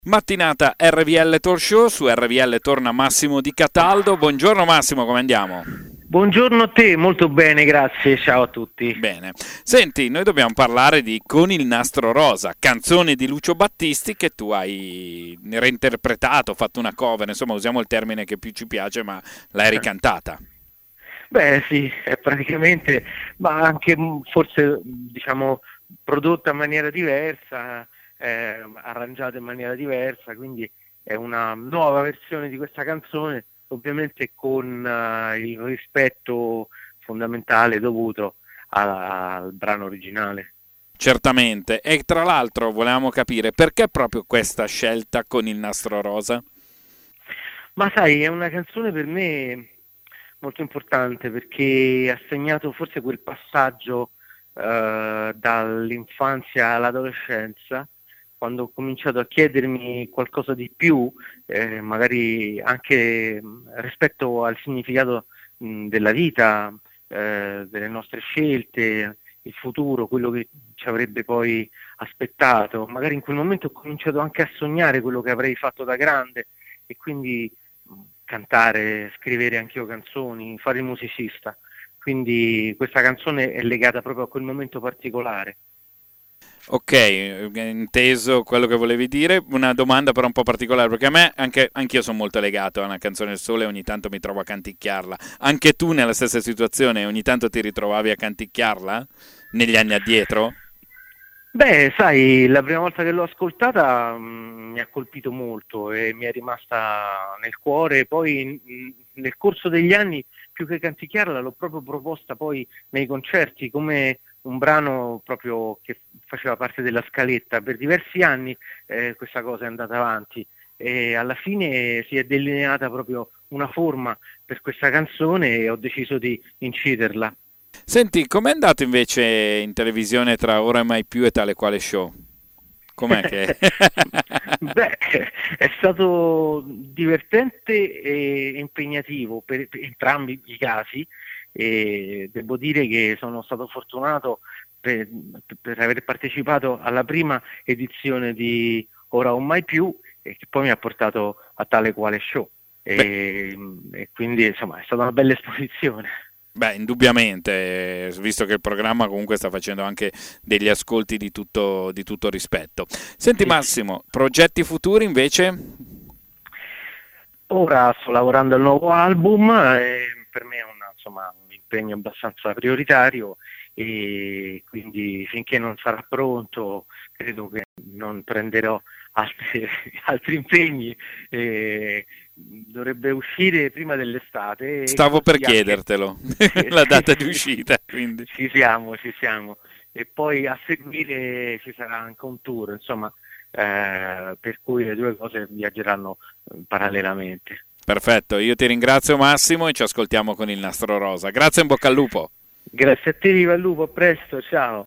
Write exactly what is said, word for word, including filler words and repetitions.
Mattinata R V L Talk Show, su R V L torna Massimo Di Cataldo. Buongiorno Massimo, come andiamo? Buongiorno a te, molto bene, grazie, ciao a tutti. Bene, senti, noi dobbiamo parlare di Con il nastro rosa, canzone di Lucio Battisti che tu hai reinterpretato, fatto una cover, insomma usiamo il termine che più ci piace, ma l'hai ricantata. Beh sì, è praticamente, ma anche forse diciamo prodotta in maniera diversa, eh, arrangiata in maniera diversa, quindi è una nuova versione di questa canzone, ovviamente con uh, il rispetto fondamentale dovuto a, al brano originale. Certamente, e tra l'altro volevamo capire perché proprio questa scelta Con il nastro rosa? Ma sai, è una canzone per me molto importante perché ha segnato forse quel passaggio uh, dall'infanzia all'adolescenza, quando ho cominciato a chiedermi qualcosa di più, eh, magari anche rispetto al significato mh, della vita, eh, delle nostre scelte, il futuro, quello che ci avrebbe poi aspettato. Magari in quel momento ho cominciato anche a sognare quello che avrei fatto da grande e quindi cantare, scrivere anch'io canzoni, fare il musicista. Quindi questa canzone è legata proprio a quel momento particolare. Ok, inteso quello che volevi dire. Una domanda però un po' particolare, perché a me anche anch'io sono molto legato a una canzone del sole e ogni tanto mi trovo a canticchiarla. Anche tu nella stessa situazione ogni tanto ti ritrovavi a canticchiarla negli anni addietro? Beh, sai, la prima volta che l'ho ascoltata mh, mi ha colpito molto e mi è rimasta nel cuore. Poi mh, nel corso degli anni, più che canticchiarla, l'ho proprio proposta poi nei concerti come un brano proprio che faceva parte della scaletta. Per diversi anni eh, questa cosa è andata avanti e alla fine si è delineata proprio una forma per questa canzone e ho deciso di inciderla. Senti, com'è andato invece in televisione tra Ora e Mai Più e Tale Quale Show? Com'è che... Beh, è stato divertente e impegnativo per, per entrambi i casi e devo dire che sono stato fortunato per, per aver partecipato alla prima edizione di Ora o Mai Più e che poi mi ha portato a Tale Quale Show e, e quindi insomma è stata una bella esposizione. Beh, indubbiamente, visto che il programma comunque sta facendo anche degli ascolti di tutto, di tutto rispetto. Senti Massimo, progetti futuri invece? Ora sto lavorando al nuovo album, e per me è una, insomma, un impegno abbastanza prioritario e quindi finché non sarà pronto credo che non prenderò altri, altri impegni. E dovrebbe uscire prima dell'estate. Stavo per chiedertelo, anche... la data di uscita. Quindi. Ci siamo, ci siamo. E poi a seguire ci sarà anche un tour, insomma, eh, per cui le due cose viaggeranno parallelamente. Perfetto, io ti ringrazio Massimo e ci ascoltiamo con il nastro rosa. Grazie e in bocca al lupo. Grazie a te, viva il lupo, a presto, ciao.